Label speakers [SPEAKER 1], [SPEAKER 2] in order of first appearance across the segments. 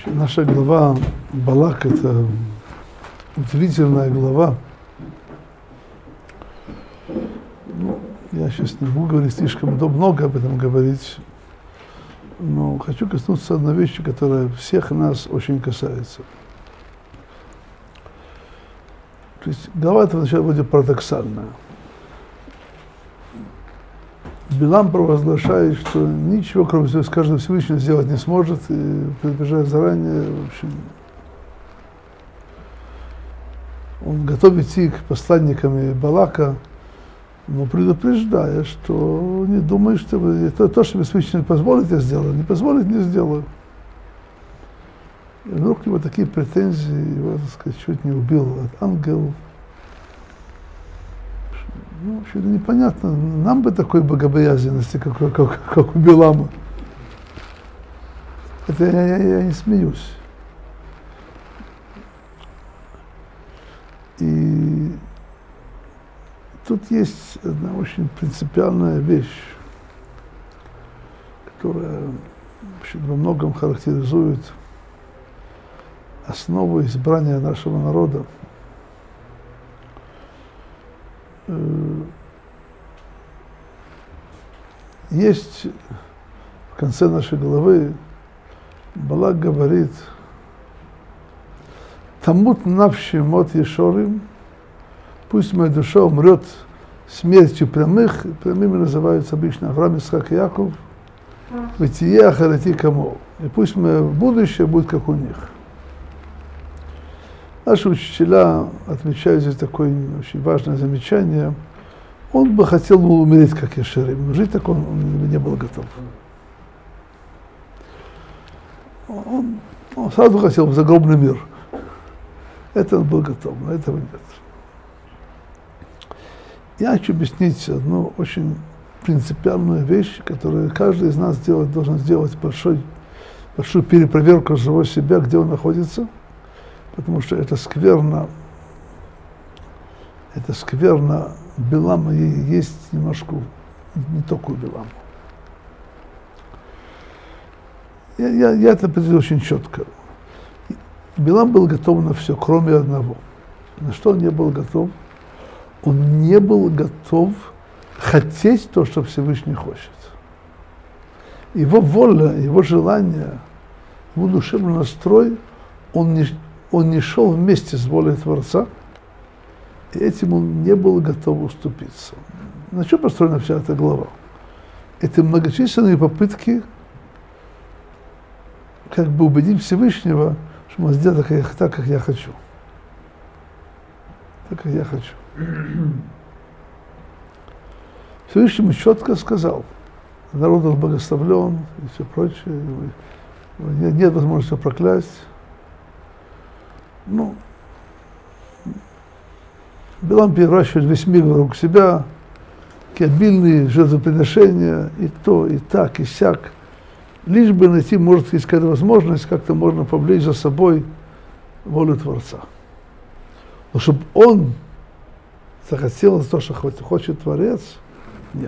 [SPEAKER 1] Наша глава Балак – это удивительная глава. Ну, я сейчас не могу говорить слишком много об этом говорить, но хочу коснуться одной вещи, которая всех нас очень касается. То есть глава эта вначале вроде парадоксальная. Билам провозглашает, что ничего, кроме каждого Всевышнего, сделать не сможет, и предупреждает заранее, в общем, он готов идти к посланникам Балака, но предупреждая, что не думает, что то, что Всевышний позволит, я сделаю, не позволит, не сделаю. И вдруг у него такие претензии, его, так сказать, чуть не убил ангел. Ну, вообще непонятно, нам бы такой богобоязненности, как у Билама. Это я не смеюсь. И тут есть одна очень принципиальная вещь, которая вообще во многом характеризует основу избрания нашего народа. Есть в конце нашей главы, Балак говорит: «Тамут навши мот ешорим», пусть моя душа умрет смертью прямых, прямыми называются обычно Авраам, Исхак и Яков, «Вытие ахарати камо», и пусть мое будущее будет как у них. Наши учителя отмечают здесь такое очень важное замечание. Он бы хотел умереть, как Ешерим, но жить так он не был готов. Он сразу хотел в загробный мир. Это он был готов, но этого нет. Я хочу объяснить одну очень принципиальную вещь, которую каждый из нас должен сделать большую перепроверку самого себя, где он находится. Потому что это скверно Билама есть немножко, не только у Билама. Я это определил очень четко. Билам был готов на все, кроме одного. На что он не был готов? Он не был готов хотеть то, что Всевышний хочет. Его воля, его желание, его душевный настрой, он не шел вместе с волей Творца, и этим он не был готов уступиться. На чем построена вся эта глава? Это многочисленные попытки как бы убедить Всевышнего, что он сделает так, как я хочу. Так, как я хочу. Всевышний ему четко сказал: народ он благословлен и все прочее, нет возможности проклясть. Ну, Билам переращивает весь мир вокруг себя, какие обильные жертвоприношения, и то, и так, и сяк. Лишь бы найти, может, есть какая-то возможность, как-то можно повлечь за собой волю Творца. Но чтобы он захотел то, что хочет Творец, нет.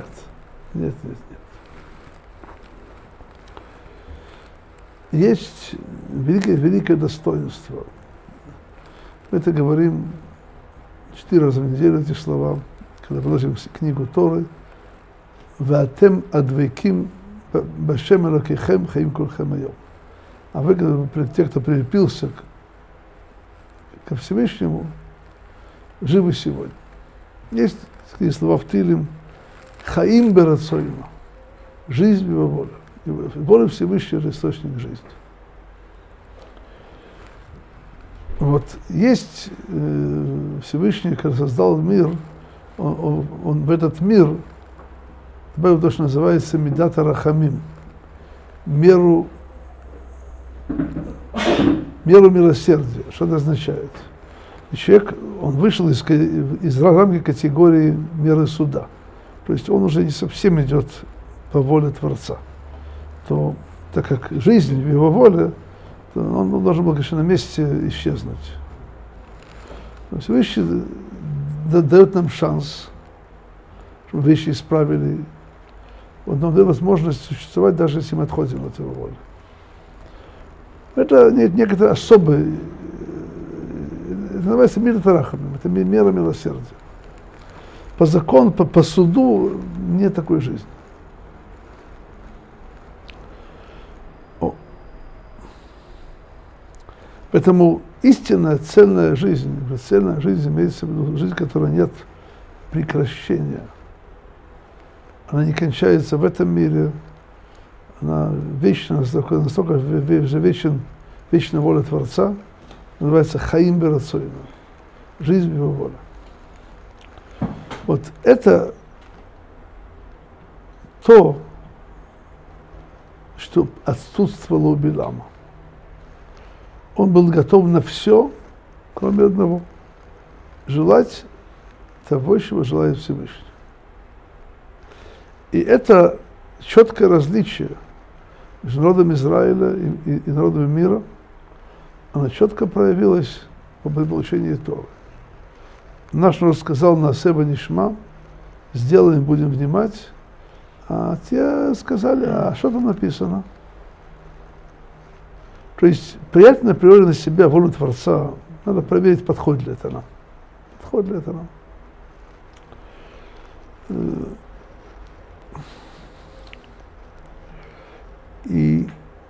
[SPEAKER 1] Есть великое достоинство. Мы это говорим 4 раза в неделю, эти слова, когда подносим книгу Торы. «Ваатем адвеким башем элокейхем хаим кулхем айом». А вы, те, кто прилепился ко Всевышнему, живы сегодня. Есть такие слова в Тилим: «Хаим берацойну», жизнь его воля. Воля Всевышнего — это источник жизни. Вот есть Всевышний, когда создал мир, он в этот мир добавил то, что называется мидат рахамим, меру милосердия. Что это означает? Человек, он вышел из рамки категории меры суда. То есть он уже не совсем идет по воле Творца. То, так как жизнь в его воле, он должен был, конечно, на месте исчезнуть. Но Всевышний дает нам шанс, чтобы вещи исправили. Он нам дает возможность существовать, даже если мы отходим от его воли. Это некоторые особые, это называется мир тарахамим, это мера милосердия. По закону, по суду нет такой жизни. Поэтому истинная, цельная жизнь имеется в виду жизнь, в которой нет прекращения. Она не кончается в этом мире, она вечна, настолько вечная воля Творца, называется хаим берацойна, жизнь в его воле. Вот это то, что отсутствовало у Билама. Он был готов на все, кроме одного. Желать того, чего желает Всевышний. И это четкое различие между народом Израиля и народом мира, оно четко проявилось по получении Торы. Наш народ сказал на Себа Нишма, сделаем, будем внимать, а те сказали, а что там написано? То есть принять на природе на себя волю Творца, надо проверить, подходит ли это нам. Подходит ли это нам. И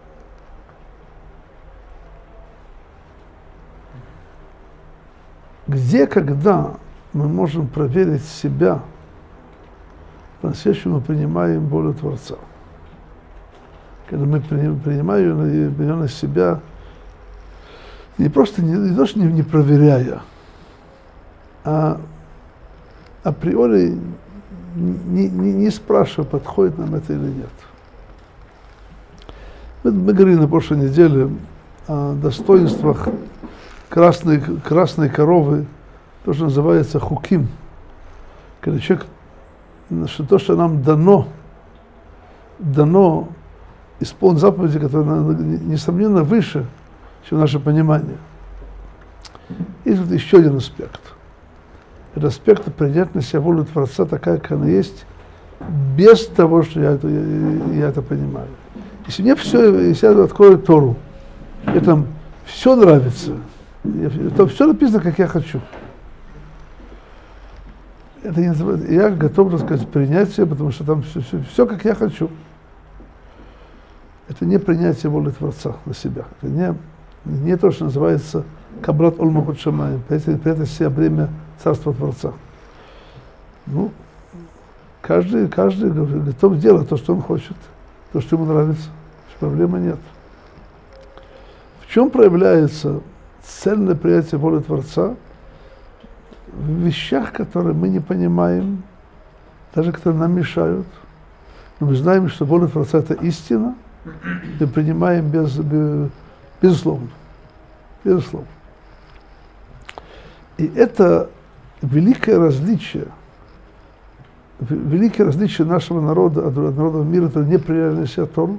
[SPEAKER 1] где, когда мы можем проверить себя, по-настоящему мы принимаем волю Творца. Когда мы принимаем ее на себя, не просто не проверяя, а априори не спрашивая, подходит нам это или нет. Мы говорили на прошлой неделе о достоинствах красной коровы, то, что называется хуким. Когда человек, что то, что нам дано исполнить заповеди, которые, несомненно, выше, чем наше понимание. Есть вот еще один аспект. Это аспект принять на себя волю Творца такая, как она есть, без того, что я это понимаю. Если мне если я открою Тору, мне там все нравится, там все написано, как я хочу. Это не называется, я готов, так сказать, принять себя, потому что там все, как я хочу. Это не принятие воли Творца на себя. Это не то, что называется кабрат олмахут шамаим, принять себя бремя Царства Творца. Ну, каждый готов делать то, что он хочет, то, что ему нравится. Проблемы нет. В чем проявляется цельное принятие воли Творца? В вещах, которые мы не понимаем, даже которые нам мешают. Но мы знаем, что воля Творца – это истина, и принимаем безусловно. Безусловно. И это великое различие нашего народа от народа мира, который не приняли на себя Тору.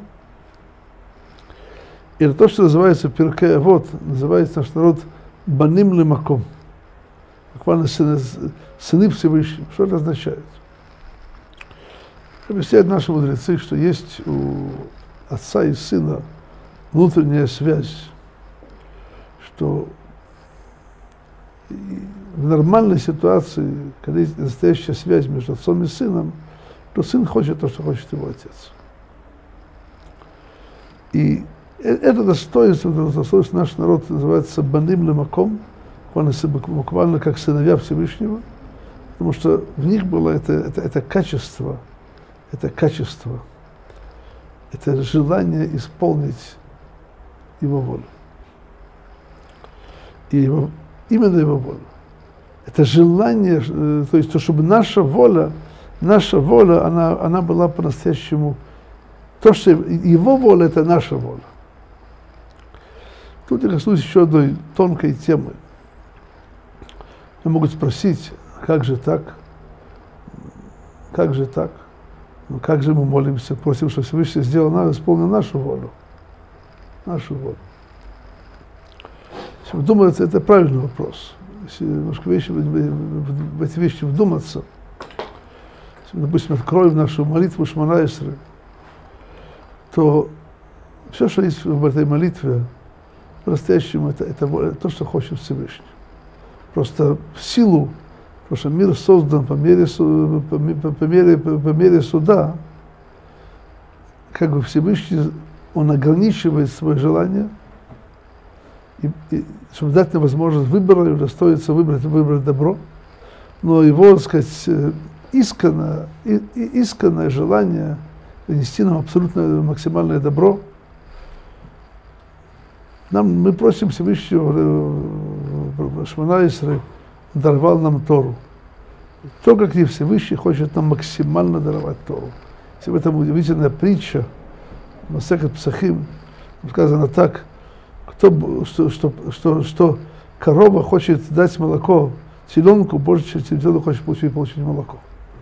[SPEAKER 1] И это то, что называется Пиркей Авот, называется наш народ баним лемаком. Буквально сыны Всевышнего. Что это означает? Объясняют наши мудрецы, что есть у отца и сына внутренняя связь, что в нормальной ситуации, когда есть настоящая связь между отцом и сыном, то сын хочет то, что хочет его отец. И это достоинство наш народ называется баним лемаком, буквально как сыновья Всевышнего, потому что в них было это качество, это желание исполнить его волю. И именно его волю. Это желание, то есть, чтобы наша воля, она была по-настоящему, то, что его воля, это наша воля. Тут я коснусь еще одной тонкой темы. Мне могут спросить, как же так? Как же так? Ну как же мы молимся, просим, чтобы Всевышний исполнил нашу волю. Нашу волю. Если вдуматься, это правильный вопрос. Если немножко в эти вещи вдуматься, если мы, допустим, откроем нашу молитву Шмона Эсрей, то все, что есть в этой молитве, по-настоящему это то, что хочет Всевышний. Просто в силу, потому что мир создан по мере суда, как бы Всевышний, он ограничивает свои желания, и чтобы дать нам возможность выбора, и удостоиться выбрать добро. Но его, так сказать, искреннее желание принести нам абсолютно максимальное добро. Мы просим Всевышнего, Шмона Исрей, даровал нам Тору. То, как и Всевышний хочет нам максимально даровать Тору. Если в этом удивительная притча, Масехет Псахим, сказано так, что корова хочет дать молоко теленку больше, чем теленок хочет получить молоко.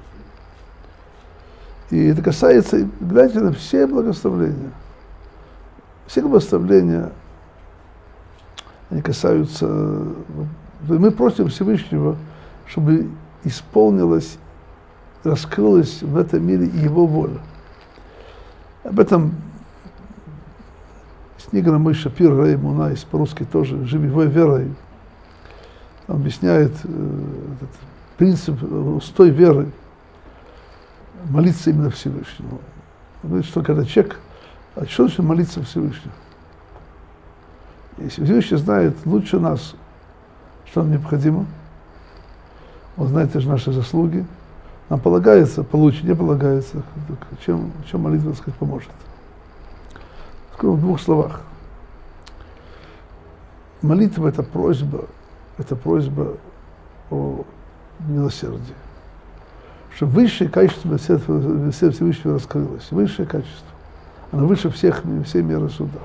[SPEAKER 1] И это касается, глядите на все благословления. Все благословления, они касаются... Мы просим Всевышнего, чтобы исполнилась, раскрылась в этом мире Его воля. Об этом книга Мой Шапир, Рей Мунайс, по-русски тоже, «Живой верой», он объясняет этот принцип устой веры, молиться именно Всевышнему. Он говорит, что когда человек, что значит молиться Всевышнему? Если Всевышний знает лучше нас, что нам необходимо, он знает даже наши заслуги, нам полагается, получше, не полагается, чем молитва, так сказать, поможет. Скажу в двух словах. Молитва – это просьба о милосердии. Чтобы высшее качество милосердия Всевышнего раскрылось. Высшее качество. Оно выше всей меры суда.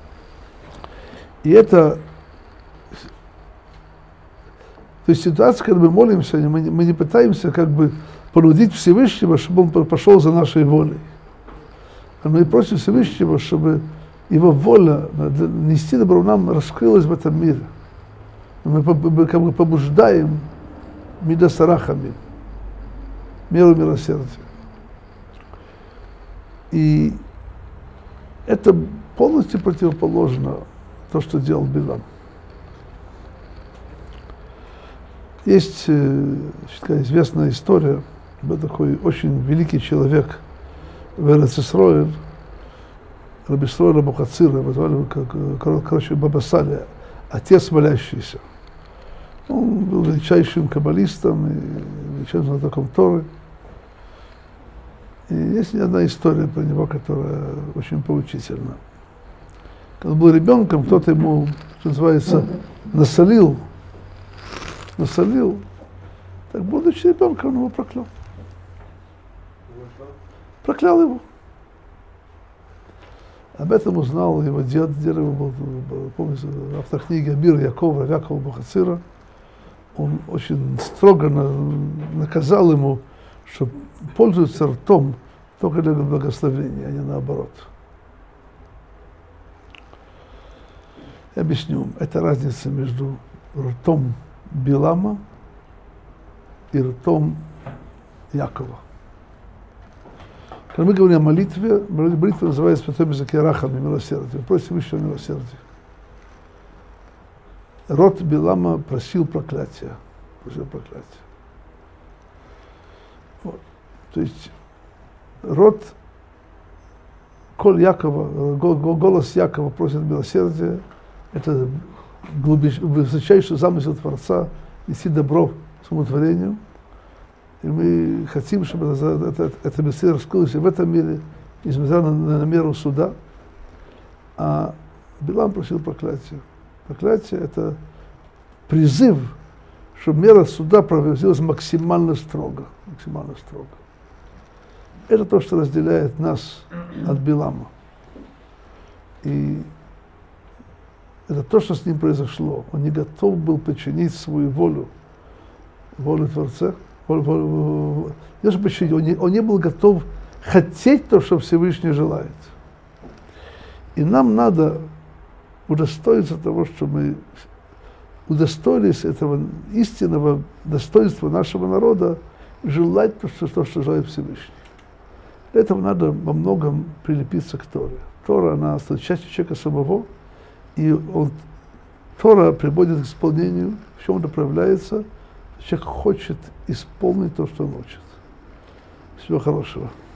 [SPEAKER 1] И это... То есть ситуация, когда мы молимся, мы не пытаемся как бы понудить Всевышнего, чтобы он пошел за нашей волей. А мы просим Всевышнего, чтобы его воля нести добро нам раскрылась в этом мире. Мы как бы побуждаем мидасарахами, меру милосердия. И это полностью противоположно то, что делал Билам. Есть такая известная история, был такой очень великий человек в Эрец Исроэль, Раби Исроэль Абухацира, его звали, короче, Баба Салия, отец молящийся. Он был величайшим каббалистом и величайшим знатоком Торы. И есть одна история про него, которая очень поучительна. Когда он был ребенком, кто-то ему, что называется, насолил. Так, будучи ребенком, он его проклял. Проклял его. Об этом узнал его дед его был, помните, автор книги Абир Якова Абухацира. Он очень строго наказал ему, что пользуется ртом только для благословения, а не наоборот. Я объясню. Это разница между ртом Билама и ртом Якова. Когда мы говорим о молитве, молитва называется в святом языке рахами, милосердие. Просим еще милосердия. Рот Билама просил проклятия. Вот. То есть рот Якова, голос Якова просит милосердия. Это высочайший замысел Творца нести добро своему творению. И мы хотим, чтобы это милосердие раскрылось и в этом мире, несмотря на меру суда. А Билам просил проклятия. Проклятие – это призыв, чтобы мера суда проводилась максимально строго. Это то, что разделяет нас от Билама. И это то, что с ним произошло. Он не готов был подчинить свою волю Творца. Он не был готов хотеть то, что Всевышний желает. И нам надо удостоиться того, что мы удостоились этого истинного достоинства нашего народа, желать то, что желает Всевышний. Для этого надо во многом прилепиться к Торе. Тора, она часть человека самого, и Тора приводит к исполнению, в чем это проявляется, человек хочет исполнить то, что он учит. Всего хорошего.